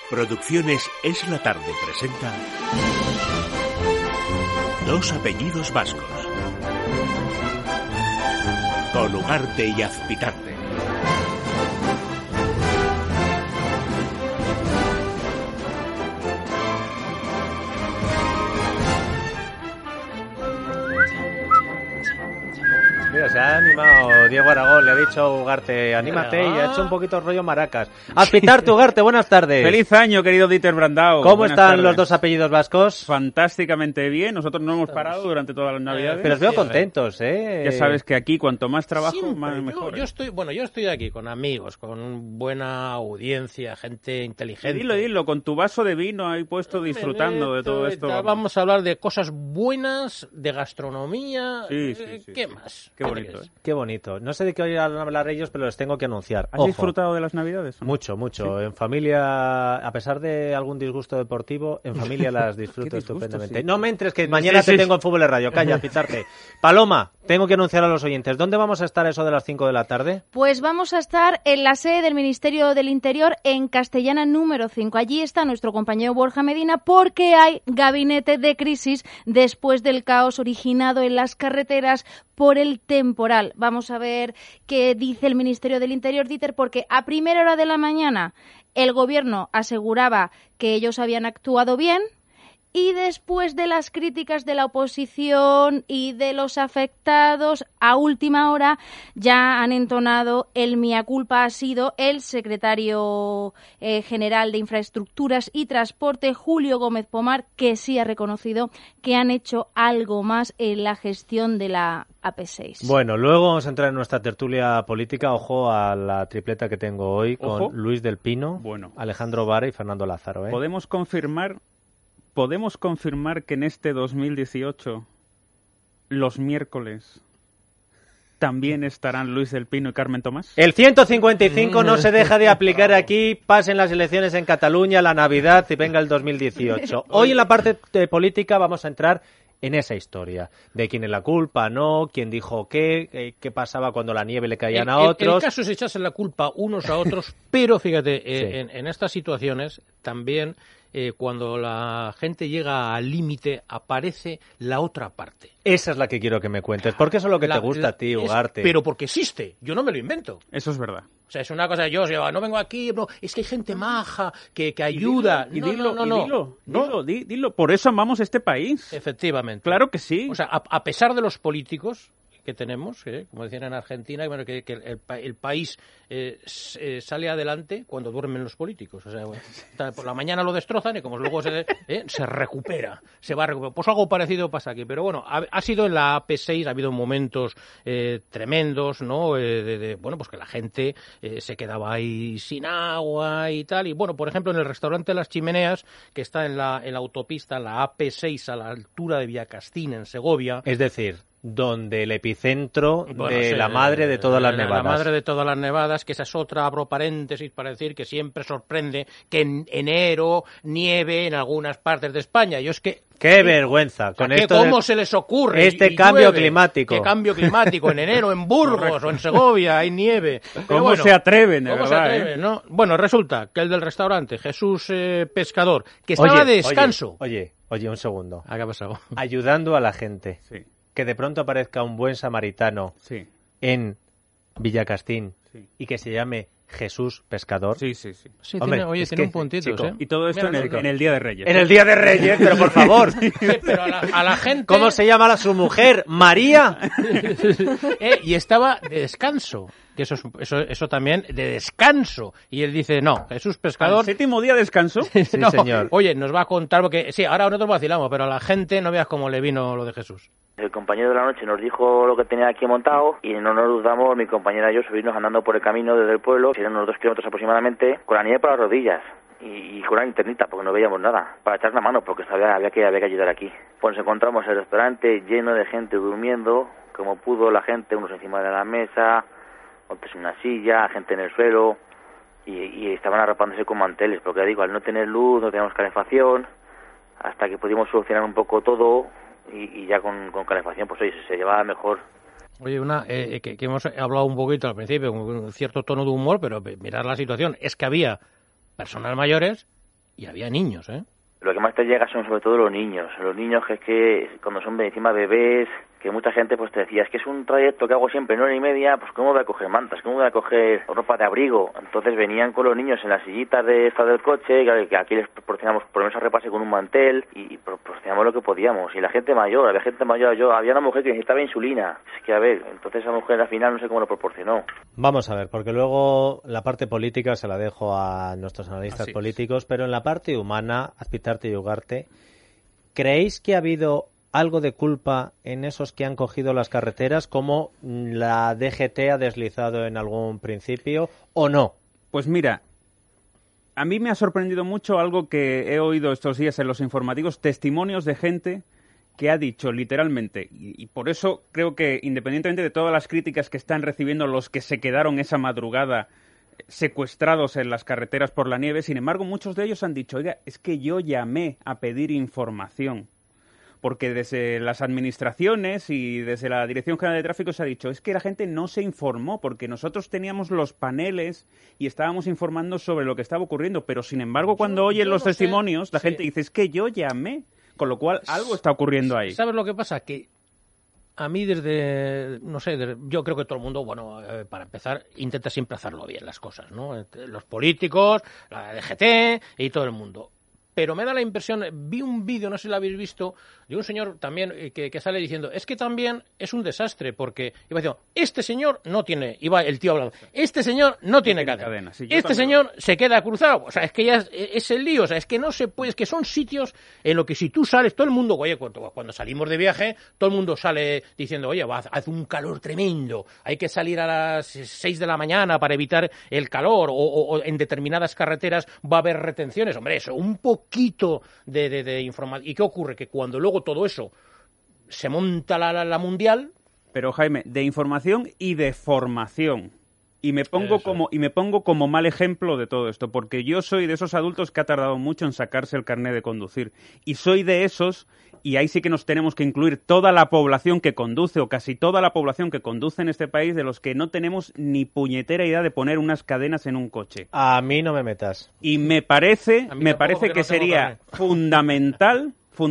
Producciones Es la Tarde presenta Dos apellidos vascos, con Ugarte y Azpitarte. Mira, se ha animado Diego Aragón, le ha dicho a Ugarte, anímate, y ha hecho un poquito rollo maracas. Azpitarte, Ugarte, buenas tardes. ¡Feliz año, querido Dieter Brandao! ¿Cómo Buenas están tardes. los dos apellidos vascos? Fantásticamente bien, nosotros no hemos parado durante todas las navidades. Pero os veo contentos, ¿eh? Ya sabes que aquí cuanto más trabajo, Siempre, más mejor. Yo estoy aquí con amigos, con buena audiencia, gente inteligente. Dilo, con tu vaso de vino ahí puesto disfrutando de todo esto. Vamos a hablar de cosas buenas, de gastronomía. Sí. ¿Qué más? Qué bonito. Qué bonito. No sé de qué hoy van a hablar ellos, pero les tengo que anunciar. ¿Has Ojo, disfrutado de las navidades? Mucho. ¿Sí? En familia, a pesar de algún disgusto deportivo, en familia las disfruto Qué disgusto, estupendamente. sí. No me entres, que mañana te tengo en Fútbol de Radio. Calla, Azpitarte. Paloma, tengo que anunciar a los oyentes. ¿Dónde vamos a estar a eso de las 5 de la tarde? Pues vamos a estar en la sede del Ministerio del Interior en Castellana número 5. Allí está nuestro compañero Borja Medina porque hay gabinete de crisis después del caos originado en las carreteras por el temporal. Vamos a ver qué dice el Ministerio del Interior, Dieter, porque a primera hora de la mañana el Gobierno aseguraba que ellos habían actuado bien, y después de las críticas de la oposición y de los afectados, a última hora ya han entonado el mea culpa. Ha sido el secretario general de Infraestructuras y Transporte, Julio Gómez Pomar, que sí ha reconocido que han hecho algo más en la gestión de la AP6. Bueno, luego vamos a entrar en nuestra tertulia política. Ojo a la tripleta que tengo hoy con Ojo. Luis del Pino, Alejandro Vara y Fernando Lázaro. ¿Podemos confirmar que en este 2018 los miércoles también estarán Luis del Pino y Carmen Tomás? El 155 no se deja de aplicar aquí, pasen las elecciones en Cataluña, la Navidad y venga el 2018. Hoy en la parte de política vamos a entrar en esa historia, de quién es la culpa, no, quién dijo qué pasaba cuando la nieve le caían a otros. El caso es echarse la culpa unos a otros, pero fíjate, Sí. en estas situaciones también cuando la gente llega al límite aparece la otra parte. Esa es la que quiero que me cuentes, porque eso es lo que te gusta a ti, Ugarte. Pero porque existe, yo no me lo invento. Eso es verdad. O sea, es una cosa, yo no vengo aquí, no, es que hay gente maja, que ayuda. Dilo, por eso amamos este país. Efectivamente. Claro que sí. O sea, a pesar de los políticos que tenemos, como decían en Argentina, bueno, que el país sale adelante cuando duermen los políticos. O sea, por la mañana lo destrozan y como luego se recupera, se va a recuperar. Pues algo parecido pasa aquí. Pero bueno, ha sido en la AP6, ha habido momentos tremendos, ¿no? Bueno, pues que la gente se quedaba ahí sin agua y tal. Y bueno, por ejemplo, en el restaurante Las Chimeneas, que está en la autopista, la AP6, a la altura de Villacastín, en Segovia. Es decir, donde el epicentro de la madre de todas las nevadas. La madre de todas las nevadas, que esa es otra, abro paréntesis para decir que siempre sorprende que en enero nieve en algunas partes de España. Yo es que... ¡Qué vergüenza! Con esto ¿Cómo se les ocurre? Este cambio llueve. climático. ¿Qué cambio climático? En enero en Burgos o en Segovia hay nieve. ¿Cómo se atreven, de ¿Cómo verdad? se atreven, no? Bueno, resulta que el del restaurante, Jesús Pescador, que estaba de descanso... Oye, un segundo. ¿Qué ha pasado? Ayudando a la gente. Sí. Que de pronto aparezca un buen samaritano Sí. en Villacastín Sí. y que se llame Jesús Pescador. Sí. Sí, Hombre, tiene un puntito, chico, Y todo esto Mira, en el Día de Reyes. En el Día de Reyes, pero por favor. Sí, pero a la gente... ¿Cómo se llama su mujer? ¿María? Y estaba de descanso. Que eso también, de descanso. Y él dice, no, Jesús Pescador... ¿El séptimo día descanso? Sí, no, señor. Oye, nos va a contar, porque sí, ahora nosotros vacilamos, pero a la gente no veas cómo le vino lo de Jesús. El compañero de la noche nos dijo lo que tenía aquí montado y no nos dudamos, mi compañera y yo, subirnos andando por el camino desde el pueblo, que eran unos 2 kilómetros aproximadamente, con la nieve por las rodillas y con una linternita porque no veíamos nada, para echar una mano porque había que ayudar aquí. Pues nos encontramos el restaurante lleno de gente durmiendo, como pudo la gente, unos encima de la mesa, otros en una silla, gente en el suelo y estaban arropándose con manteles, porque ya digo, al no tener luz, no teníamos calefacción, hasta que pudimos solucionar un poco todo y ya con calefacción, pues oye, se llevaba mejor. Oye, que hemos hablado un poquito al principio, con un cierto tono de humor, pero mirar la situación, es que había personas mayores Y había niños, ¿eh? Lo que más te llega son sobre todo los niños que es que cuando son encima bebés, que mucha gente pues te decía, es que es un trayecto que hago siempre en 1 hora y media, pues ¿cómo voy a coger mantas? ¿Cómo voy a coger ropa de abrigo? Entonces venían con los niños en las sillitas de esta del coche, que aquí les proporcionamos por lo menos a repase con un mantel y proporcionamos lo que podíamos. Y la gente mayor, había una mujer que necesitaba insulina, es que a ver, entonces esa mujer al final no sé cómo lo proporcionó. Vamos a ver, porque luego la parte política se la dejo a nuestros analistas políticos, pero en la parte humana, Azpitarte y Ugarte, ¿creéis que ha habido algo de culpa en esos que han cogido las carreteras, como la DGT ha deslizado en algún principio, o no? Pues mira, a mí me ha sorprendido mucho algo que he oído estos días en los informativos, testimonios de gente que ha dicho literalmente, y por eso creo que independientemente de todas las críticas que están recibiendo los que se quedaron esa madrugada secuestrados en las carreteras por la nieve, sin embargo muchos de ellos han dicho, oiga, es que yo llamé a pedir información. Porque desde las administraciones y desde la Dirección General de Tráfico se ha dicho, es que la gente no se informó, porque nosotros teníamos los paneles y estábamos informando sobre lo que estaba ocurriendo, pero sin embargo cuando oyen los testimonios, la gente dice, es que yo llamé, con lo cual algo está ocurriendo ahí. ¿Sabes lo que pasa? Que a mí yo creo que todo el mundo, para empezar, intenta siempre hacerlo bien las cosas, ¿no? Los políticos, la DGT y todo el mundo. Pero me da la impresión, vi un vídeo, no sé si lo habéis visto, de un señor también que sale diciendo, es que también es un desastre, porque iba diciendo, este señor no tiene, iba el tío hablando, este señor no tiene cadena. Sí, este señor se queda cruzado, o sea, es que ya es el lío, o sea, es que no se puede, es que son sitios en los que si tú sales, todo el mundo, oye, cuando salimos de viaje, todo el mundo sale diciendo, oye, hace un calor tremendo, hay que salir a las 6 de la mañana para evitar el calor, o en determinadas carreteras va a haber retenciones, hombre, eso, un poquito de información. ¿Y qué ocurre? Que cuando luego todo eso se monta la mundial... Pero Jaime, de información y de formación. Y me pongo como mal ejemplo de todo esto, porque yo soy de esos adultos que ha tardado mucho en sacarse el carnet de conducir. Y soy de esos, y ahí sí que nos tenemos que incluir toda la población que conduce, o casi toda la población que conduce en este país, de los que no tenemos ni puñetera idea de poner unas cadenas en un coche. A mí no me metas. Y me parece que sería fundamental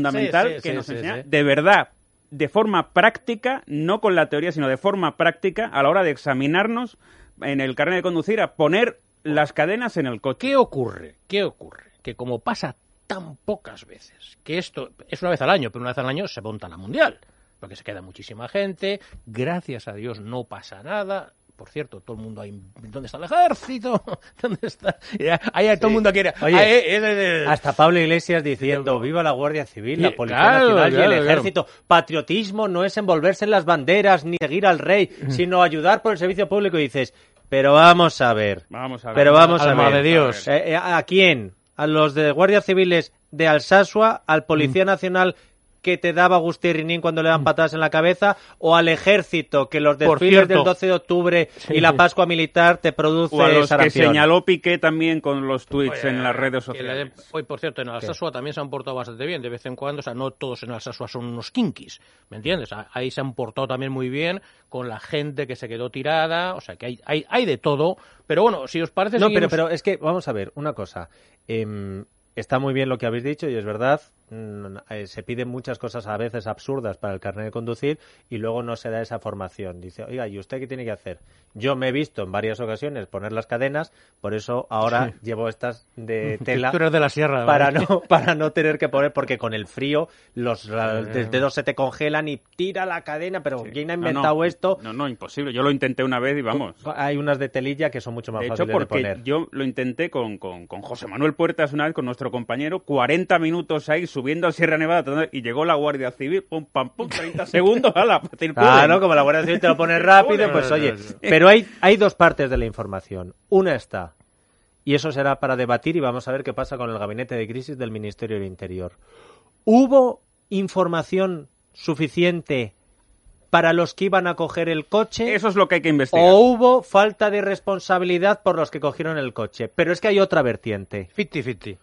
que nos enseñara, de verdad, de forma práctica, no con la teoría, sino de forma práctica, a la hora de examinarnos en el carnet de conducir, a poner las cadenas en el coche. ¿Qué ocurre? Que como pasa tan pocas veces, que esto es una vez al año, pero una vez al año se monta la mundial, porque se queda muchísima gente, gracias a Dios no pasa nada. Por cierto, todo el mundo ahí, ¿dónde está el ejército? ¿Dónde está? Ahí todo el mundo quiere. Oye, hasta Pablo Iglesias diciendo, viva la Guardia Civil, la Policía Nacional y el Ejército. Patriotismo no es envolverse en las banderas ni seguir al rey, sino ayudar por el servicio público. Y dices, pero vamos a ver. Alma de Dios. ¿A quién? ¿A los de Guardias Civiles de Alsasua? ¿Al Policía Nacional que te daba Agustín cuando le dan patadas en la cabeza, o al ejército, que los desfiles del 12 de octubre y la Pascua Militar te produce o a los sarampión? Que señaló Piqué también con los tweets en las redes sociales. Hoy, por cierto, en Alsasua también se han portado bastante bien, de vez en cuando, o sea, no todos en Alsasua son unos kinkis, ¿me entiendes? Ahí se han portado también muy bien con la gente que se quedó tirada, o sea, que hay de todo, pero bueno, si os parece... No, pero es que, vamos a ver, una cosa... Está muy bien lo que habéis dicho y es verdad, se piden muchas cosas a veces absurdas para el carnet de conducir y luego no se da esa formación. Dice, oiga, ¿y usted qué tiene que hacer? Yo me he visto en varias ocasiones poner las cadenas, por eso ahora llevo estas de tela. Tú eres de la sierra, para no tener que poner, porque con el frío los dedos se te congelan y tira la cadena, pero ¿quién ha inventado esto? No, imposible. Yo lo intenté una vez y vamos. Hay unas de telilla que son mucho más fáciles de poner. De hecho, porque yo lo intenté con José Manuel Puertas una vez, con nuestro compañero, 40 minutos ahí subiendo a Sierra Nevada y llegó la Guardia Civil, pum, pam, pum, 30 segundos, ala. Claro, como la Guardia Civil te lo pone rápido, pues oye. Pero hay dos partes de la información. Una está, y eso será para debatir y vamos a ver qué pasa con el gabinete de crisis del Ministerio del Interior. ¿Hubo información suficiente para los que iban a coger el coche? Eso es lo que hay que investigar. ¿O hubo falta de responsabilidad por los que cogieron el coche? Pero es que hay otra vertiente. 50-50.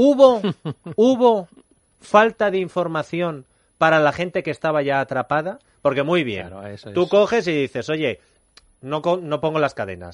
¿Hubo falta de información para la gente que estaba ya atrapada? Porque muy bien, tú coges y dices, oye, no pongo las cadenas.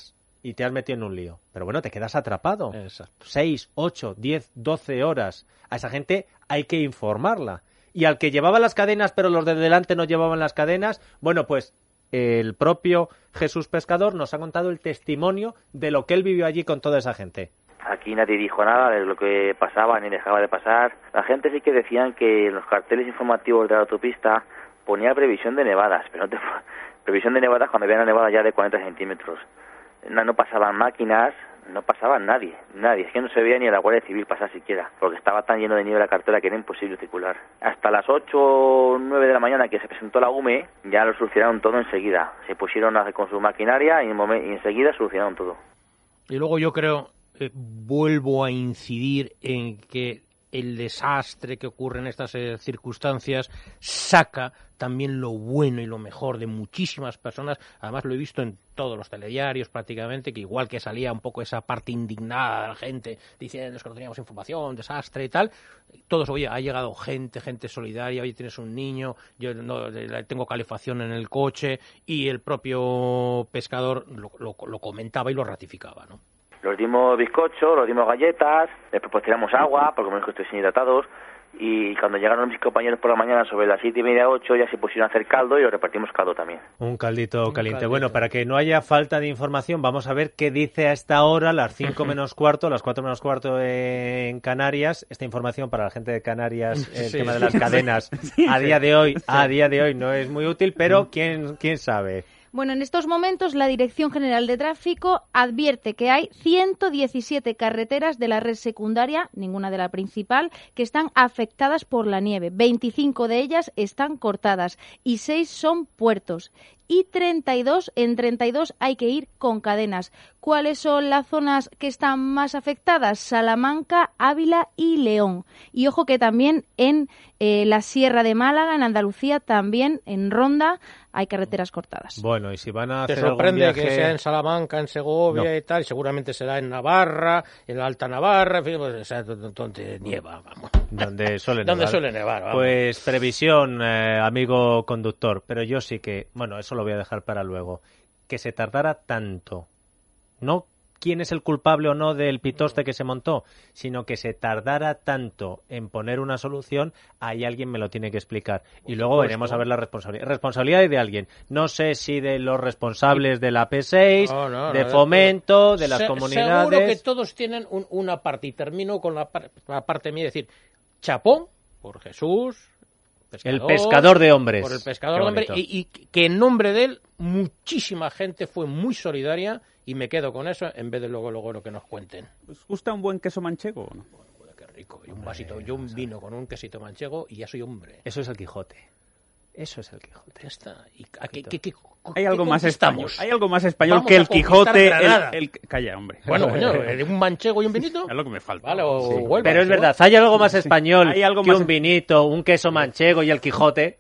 y te has metido en un lío. Pero bueno, te quedas atrapado. Exacto. 6, 8, 10, 12 horas. A esa gente hay que informarla. Y al que llevaba las cadenas, pero los de delante no llevaban las cadenas, bueno, pues el propio Jesús Pescador nos ha contado el testimonio de lo que él vivió allí con toda esa gente. Aquí nadie dijo nada de lo que pasaba ni dejaba de pasar. La gente sí que decían que en los carteles informativos de la autopista ponía previsión de nevadas, pero previsión de nevadas cuando había una nevada ya de 40 centímetros. No pasaban máquinas, no pasaba nadie, es que no se veía ni a la Guardia Civil pasar siquiera, porque estaba tan lleno de nieve la carretera que era imposible circular. Hasta las 8 o 9 de la mañana que se presentó la UME, ya lo solucionaron todo enseguida. Se pusieron a hacer con su maquinaria y enseguida solucionaron todo. Y luego yo creo, vuelvo a incidir en que el desastre que ocurre en estas circunstancias saca también lo bueno y lo mejor de muchísimas personas. Además lo he visto en todos los telediarios prácticamente, que igual que salía un poco esa parte indignada de la gente diciendo que no teníamos información, desastre y tal, todos, oye, ha llegado gente solidaria, oye, tienes un niño, yo no tengo calefacción en el coche, y el propio Pescador lo comentaba y lo ratificaba, ¿no? Los dimos bizcocho, los dimos galletas, les proporcionamos agua, porque me dijo que estoy hidratados, y cuando llegaron mis compañeros por la mañana sobre las 7:30, 8, ya se pusieron a hacer caldo y los repartimos caldo también. Un caldito caliente. Bueno, para que no haya falta de información, vamos a ver qué dice a esta hora, las 5 menos cuarto, las 4 menos cuarto en Canarias. Esta información para la gente de Canarias, el tema de las cadenas, a día de hoy no es muy útil, pero quién sabe. Bueno, en estos momentos la Dirección General de Tráfico advierte que hay 117 carreteras de la red secundaria, ninguna de la principal, que están afectadas por la nieve. 25 de ellas están cortadas y 6 son puertos. Y en 32 hay que ir con cadenas. ¿Cuáles son las zonas que están más afectadas? Salamanca, Ávila y León. Y ojo que también en la Sierra de Málaga, en Andalucía, también en Ronda, hay carreteras cortadas. Bueno, y si van a hacer Te sorprende algún viaje... que sea en Salamanca, en Segovia y tal, y seguramente será en Navarra, en la Alta Navarra, en fin, pues, o sea, donde nieva, vamos. Donde suele nevar. Vamos. Pues previsión, amigo conductor, pero yo sí que, bueno, eso lo voy a dejar para luego, que se tardara tanto, no quién es el culpable o no del pitoste que se montó, sino que se tardara tanto en poner una solución, ahí alguien me lo tiene que explicar. Y luego veremos a ver la responsabilidad. Responsabilidad de alguien. No sé si de los responsables de la P6, de Fomento, de las comunidades. Seguro que todos tienen una parte, y termino con la parte mía, es decir, chapón por Jesús, el pescador de hombres. Por el pescador de hombres, y que en nombre de él muchísima gente fue muy solidaria, y me quedo con eso en vez de luego lo que nos cuenten. ¿Os gusta un buen queso manchego o no? Bueno, qué rico. Y un vasito, yo un vino con un quesito manchego y ya soy hombre. Eso es el Quijote. Ya está. ¿Y hay algo más español. Hay algo más español Vamos que el Quijote. Calla, hombre. Bueno, un manchego y un vinito. Es lo que me falta. Vale, pero es verdad, hay algo más español que un vinito, un queso manchego y el Quijote.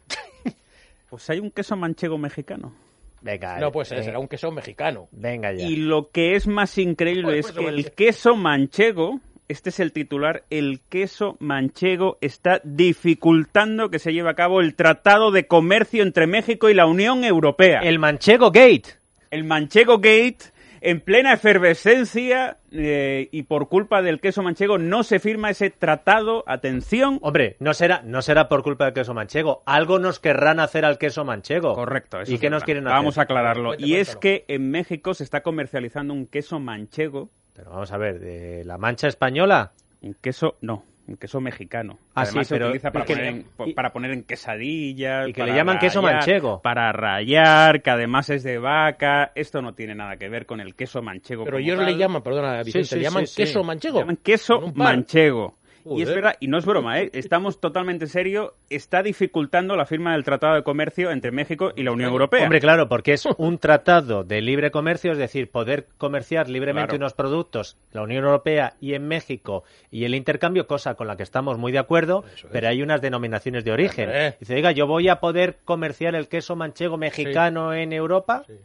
Pues hay un queso manchego mexicano. Venga, no, pues será un queso mexicano. Venga ya. Y lo que es más increíble es que el queso manchego, este es el titular, el queso manchego está dificultando que se lleve a cabo el Tratado de Comercio entre México y la Unión Europea. El Manchego Gate. El Manchego Gate, en plena efervescencia, y por culpa del queso manchego no se firma ese tratado. Atención. Hombre, no será por culpa del queso manchego. Algo nos querrán hacer al queso manchego. Correcto. Eso ¿Y qué nos quieren hacer? Vamos a aclararlo. Y es que en México se está comercializando un queso manchego. Pero vamos a ver, ¿de la Mancha española? Un queso mexicano. Además se utiliza para poner en quesadillas. Y que le llaman queso manchego. Para rallar, que además es de vaca. Esto no tiene nada que ver con el queso manchego. Pero ellos le llaman, perdona, Vicente, le llaman queso manchego. Le llaman queso manchego. Y es verdad, y no es broma, estamos totalmente en serio, está dificultando la firma del Tratado de Comercio entre México y la Unión Europea. Hombre, claro, porque es un tratado de libre comercio, es decir, poder comerciar libremente unos productos, la Unión Europea y en México, y el intercambio, cosa con la que estamos muy de acuerdo, pero hay unas denominaciones de origen. Dice, oiga, ¿yo voy a poder comerciar el queso manchego mexicano en Europa? Sí.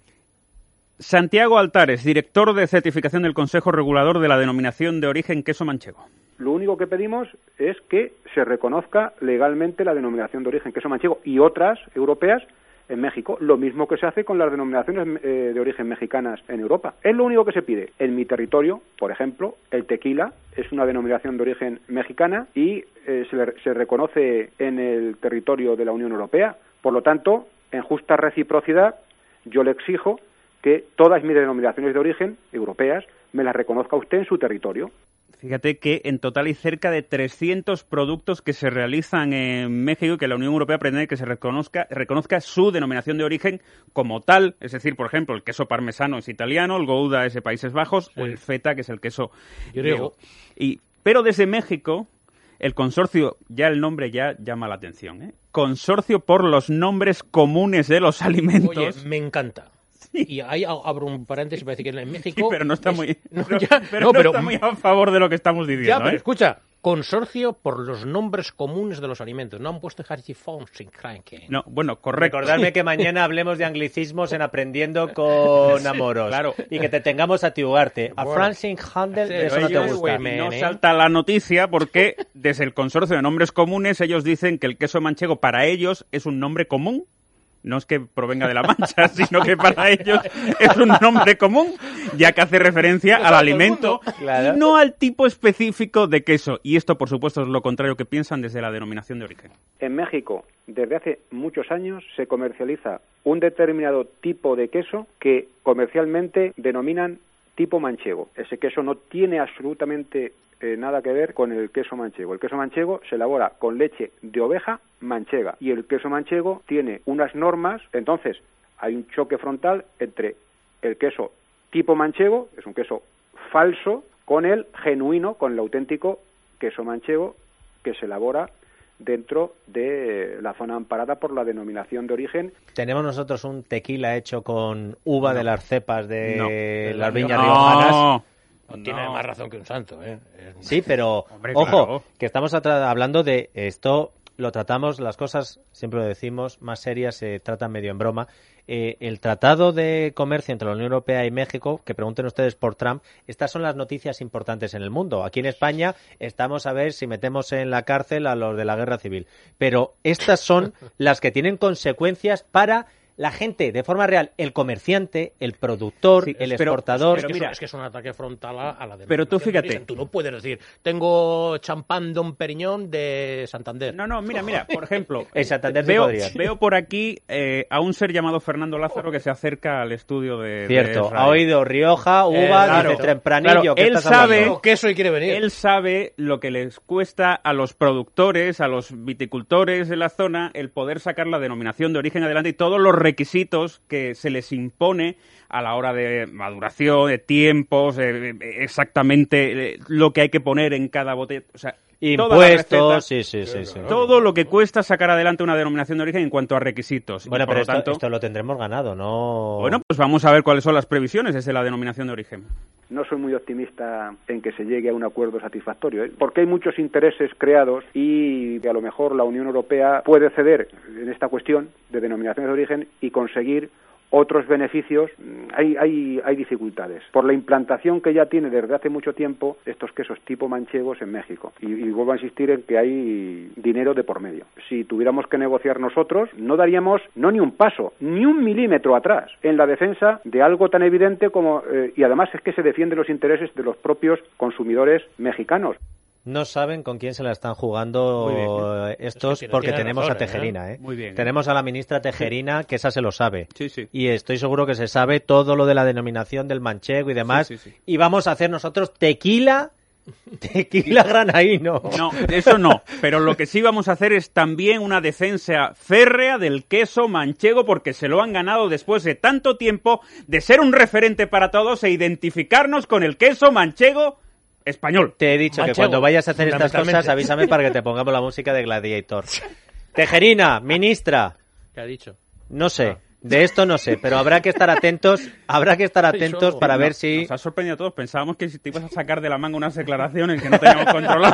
Santiago Altares, director de certificación del Consejo Regulador de la Denominación de Origen Queso Manchego. Lo único que pedimos es que se reconozca legalmente la denominación de origen queso manchego y otras europeas en México, lo mismo que se hace con las denominaciones de origen mexicanas en Europa. Es lo único que se pide. En mi territorio, por ejemplo, el tequila es una denominación de origen mexicana y se reconoce en el territorio de la Unión Europea. Por lo tanto, en justa reciprocidad, yo le exijo que todas mis denominaciones de origen europeas me las reconozca usted en su territorio. Fíjate que en total hay cerca de 300 productos que se realizan en México y que la Unión Europea pretende que se reconozca su denominación de origen como tal. Es decir, por ejemplo, el queso parmesano es italiano, el Gouda es de Países Bajos, o el feta, que es el queso griego. Pero desde México, el consorcio, ya el nombre ya llama la atención, ¿eh? Consorcio por los nombres comunes de los alimentos. Oye, me encanta. Y ahí abro un paréntesis para decir que en México... Sí, pero no está muy... No, pero está muy a favor de lo que estamos diciendo, ya, pero ¿eh? escucha, consorcio por los nombres comunes de los alimentos. No han puesto No, bueno, correcto. Recordarme que mañana hablemos de anglicismos en Aprendiendo con Amoros. Claro. Y que te tengamos a ti, Ugarte. A Bueno. Francine Handel, Sí, eso no te ellos, gusta. güey, No salta la noticia porque desde el consorcio de nombres comunes ellos dicen que el queso manchego para ellos es un nombre común. No es que provenga de la Mancha, sino que para ellos es un nombre común, ya que hace referencia al alimento Claro. y no al tipo específico de queso. Y esto, por supuesto, es lo contrario que piensan desde la denominación de origen. En México, desde hace muchos años, se comercializa un determinado tipo de queso que comercialmente denominan tipo manchego. Ese queso no tiene absolutamente nada que ver con el queso manchego. El queso manchego se elabora con leche de oveja manchega y el queso manchego tiene unas normas. Entonces hay un choque frontal entre el queso tipo manchego, que es un queso falso, con el genuino, con el auténtico queso manchego que se elabora dentro de la zona amparada por la denominación de origen. Tenemos nosotros un tequila hecho con uva de las cepas de las viñas No. riojanas. No tiene más razón que un santo, ¿eh? Sí, pero Hombre, ojo, claro. que estamos hablando de esto, lo tratamos, las cosas, siempre lo decimos, más serias se tratan medio en broma. El Tratado de Comercio entre la Unión Europea y México, que pregunten ustedes por Trump, estas son las noticias importantes en el mundo. Aquí en España estamos a ver si metemos en la cárcel a los de la guerra civil. Pero estas son las que tienen consecuencias para la gente, de forma real, el comerciante, el productor, Sí, el pero exportador. mira, Es que es un ataque frontal a la Pero tú denominación de fíjate. origen. Tú no puedes decir, tengo champán Don Periñón de Santander. No, mira, por ejemplo, En Santander sí podrías. veo por aquí a un ser llamado Fernando Lázaro que se acerca al estudio de Cierto, Israel. ha oído Rioja, uva, claro. dice tempranillo. Claro, ¿qué él estás sabe- hablando? Que eso y quiere venir. Él sabe lo que les cuesta a los productores, a los viticultores de la zona, el poder sacar la denominación de origen adelante y todos los requisitos que se les impone a la hora de maduración, de tiempos, exactamente lo que hay que poner en cada botella. O sea, toda la Impuestos, receta, sí. todo lo que cuesta sacar adelante una denominación de origen en cuanto a requisitos. Bueno, Y, por pero lo tanto, esto lo tendremos ganado, ¿no? bueno, pues vamos a ver cuáles son las previsiones desde la denominación de origen. No soy muy optimista en que se llegue a un acuerdo satisfactorio, ¿eh? Porque hay muchos intereses creados y a lo mejor la Unión Europea puede ceder en esta cuestión de denominaciones de origen y conseguir otros beneficios. Hay dificultades por la implantación que ya tiene desde hace mucho tiempo estos quesos tipo manchegos en México. Y vuelvo a insistir en que hay dinero de por medio. Si tuviéramos que negociar nosotros, no daríamos ni un paso, ni un milímetro atrás en la defensa de algo tan evidente como... y además es que se defienden los intereses de los propios consumidores mexicanos. No saben con quién se la están Muy jugando bien. estos, Es que porque tiene tenemos razón, a Tejerina, ¿eh? Muy bien. Tenemos a la ministra Tejerina, que esa se lo sabe. Sí. Y estoy seguro que se sabe todo lo de la denominación del manchego y demás. Sí. Y vamos a hacer nosotros tequila granaíno. No, eso no. Pero lo que sí vamos a hacer es también una defensa férrea del queso manchego porque se lo han ganado después de tanto tiempo de ser un referente para todos e identificarnos con el queso manchego español. Te he dicho que Manchego, cuando vayas a hacer estas fundamentalmente. cosas, avísame para que te pongamos la música de Gladiator. Tejerina, ministra, ¿Qué ha dicho? no sé. De esto no sé, pero habrá que estar atentos para ver si... Nos ha sorprendido a todos. Pensábamos que si te ibas a sacar de la manga unas declaraciones que no teníamos controladas.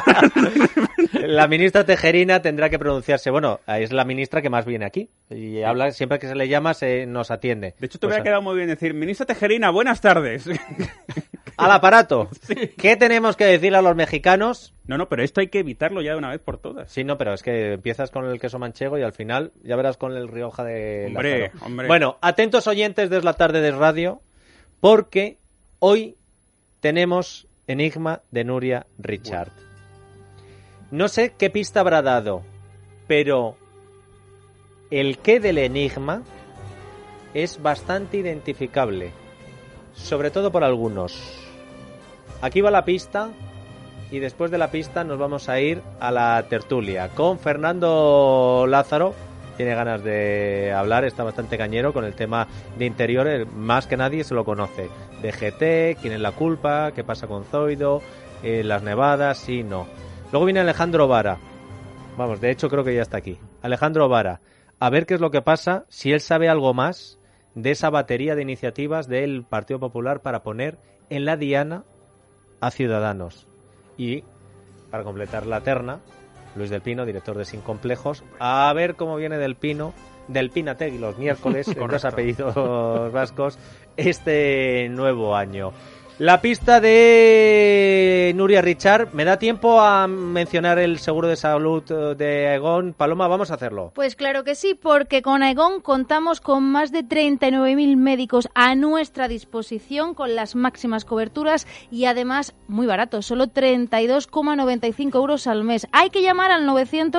La ministra Tejerina tendrá que pronunciarse. Bueno, es la ministra que más viene aquí. Y habla, siempre que se le llama, nos atiende. De hecho, te Pues, hubiera quedado muy bien decir, ministra Tejerina, buenas tardes. al aparato. ¿Qué tenemos que decir a los mexicanos? No, pero esto hay que evitarlo ya de una vez por todas. Sí, no, pero es que empiezas con el queso manchego y al final ya verás con el Rioja de Lázaro. Hombre. Bueno, atentos oyentes de Es la Tarde de Radio, porque hoy tenemos Enigma de Nuria Richard. No sé qué pista habrá dado, pero el qué del enigma es bastante identificable, sobre todo por algunos. Aquí va la pista y después de la pista nos vamos a ir a la tertulia con Fernando Lázaro. Tiene ganas de hablar, está bastante cañero con el tema de interiores, más que nadie se lo conoce. DGT, quién es la culpa, qué pasa con Zoido, las nevadas, sí, no. Luego viene Alejandro Vara. Vamos, de hecho creo que ya está aquí. Alejandro Vara, a ver qué es lo que pasa, si él sabe algo más de esa batería de iniciativas del Partido Popular para poner en la diana a Ciudadanos. Y, para completar la terna, Luis del Pino, director de Sin Complejos, a ver cómo viene del Pinategui los miércoles, en dos apellidos vascos, este nuevo año. La pista de Nuria Richard, ¿me da tiempo a mencionar el seguro de salud de Aegon? Paloma, vamos a hacerlo. Pues claro que sí, porque con Aegon contamos con más de 39.000 médicos a nuestra disposición, con las máximas coberturas y además muy barato, solo 32,95 euros al mes. Hay que llamar al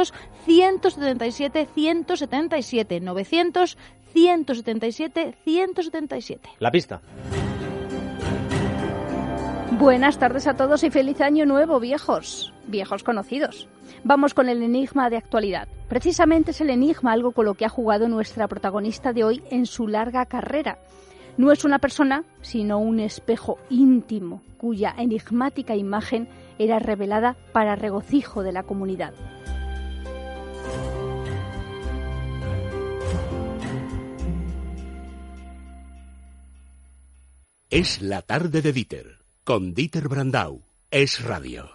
900-177-177, 900-177-177. La pista. Buenas tardes a todos y feliz año nuevo, viejos conocidos. Vamos con el enigma de actualidad. Precisamente es el enigma algo con lo que ha jugado nuestra protagonista de hoy en su larga carrera. No es una persona, sino un espejo íntimo, cuya enigmática imagen era revelada para regocijo de la comunidad. Es la tarde de Dieter. Con Dieter Brandau, Es Radio.